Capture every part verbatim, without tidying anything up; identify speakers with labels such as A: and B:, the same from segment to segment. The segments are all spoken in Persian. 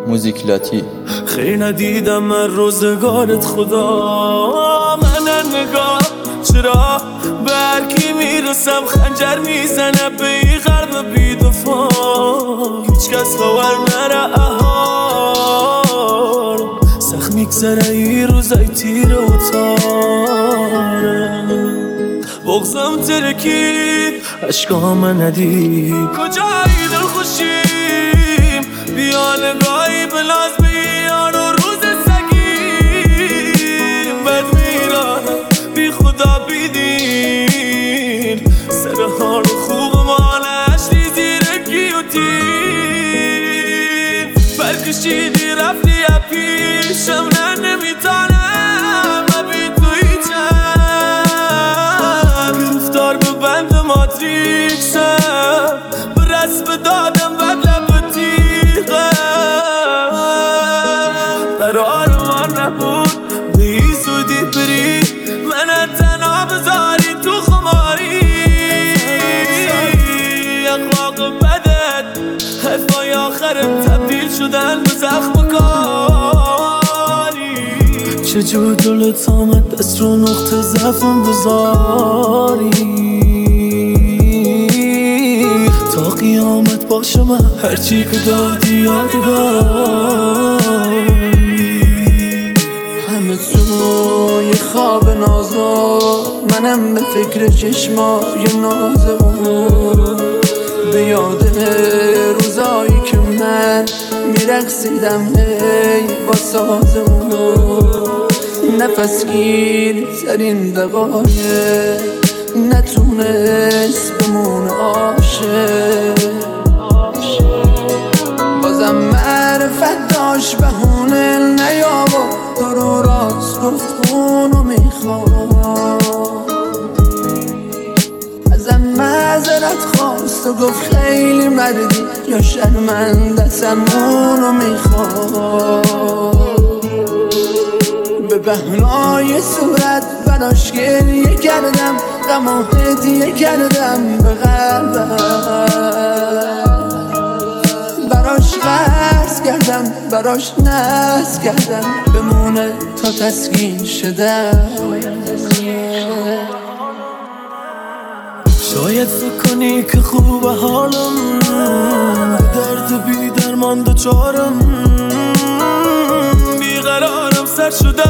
A: موزیک لاتی.
B: خیلی ندیدم من روزگارت خدا، من نگاه چرا به هرکی میرسم خنجر میزنه به این غرب بیدفاع، هیچ کس خبر نره احال سخت میگذره این روزای تیره و تاره، بغزم ترکید عشقام ندید کجایی دل خوشیم بیا نگاهی بلاز بیان و روز سگیم بد میرانم بی خدا بیدین سر حال خوب مانش زیر گیوتین برکشیدی رفتی یا پیشم نه نمیتانم بی توی چند گرفتار به بند ماتریکسم به رسم دادم بد لب تیغم قرار ما نبود به این زودی بری من تنها بذاری تو خماری، اخلاق بدت حرفای آخرت تبدیل شدن به زخم کاری، چجور دلت آمد دست رو نقطه ضعفم بذاری، تا قیامت باشه من هرچی که دادی یادگاری، همه توی خواب نازا منم به فکر چشمای نازمون، به یاد روزایی که من میرقصیدم هی با سازمون، نفس گیر ترین دقایق نتونست بمونه عاشق، بازم معرفت داشت بهونه نیاورد تو رو راست گفت خونو میخوام، ازم معذرت خواست و گفت خیلی مردی یا شرمنده‌ام اونو میخوام، به بهنای صورت براش گریه کردم غم و هدیه کردم به قلبم، براش قرض کردم براش ناز کردم بمونه تا تسکین شدم، شاید فکر کنی که خوب حالم درد بی درمان دوچارم، بیقرارم سر شده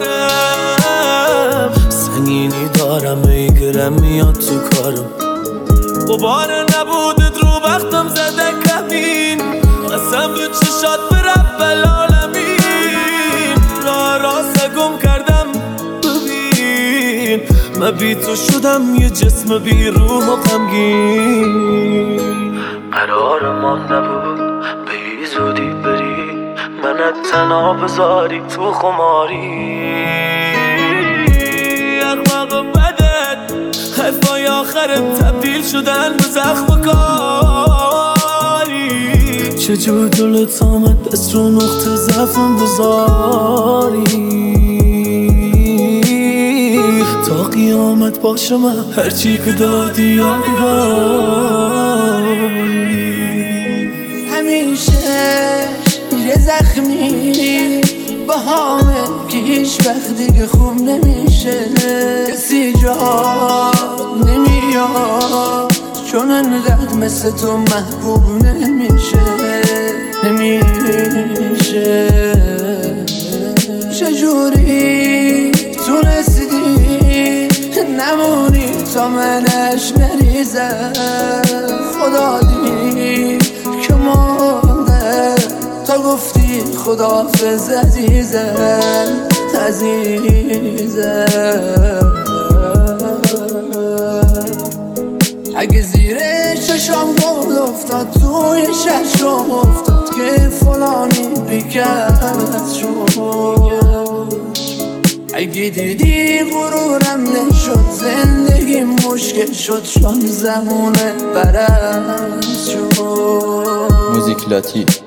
B: بارم سنگینی دارم میگرم میاد تو کارم، غبار نبودت رو بختم زده کمین قسم به چشات به رب العالمین، راه راست گم کردم ببین من بی تو شدم یه جسم بی روح و غمگین، قرار ما نبود به این زودی بری منت تنها بذاری تو خماری، اخلاق بدت حرفای آخرت تبدیل شدن به زخم کاری، چجور دلت آمد دست رو نقطه ضعفم بذاری، تا قیامت باشه من هرچی که دادی یادگاری،
C: همیشه یه زخمی با همه که هیچ وقت دیگه خوب نمیشه، کسی جا نمیاد چون انقدر مثل تو محبوب نمیشه نمیشه، چجوری تونستی نمونی تا منش نریزم، خدا دید که مانده تا گفتی خداحافظ عزیزم عزیزم، اگه زیر چشام گل افتاد توی چشم افتاد که فلانی بیکرد شد، اگه دیدی غرورم نشد زندگی مشکل شد چون زمونه برم شد
A: موزیک لاتی.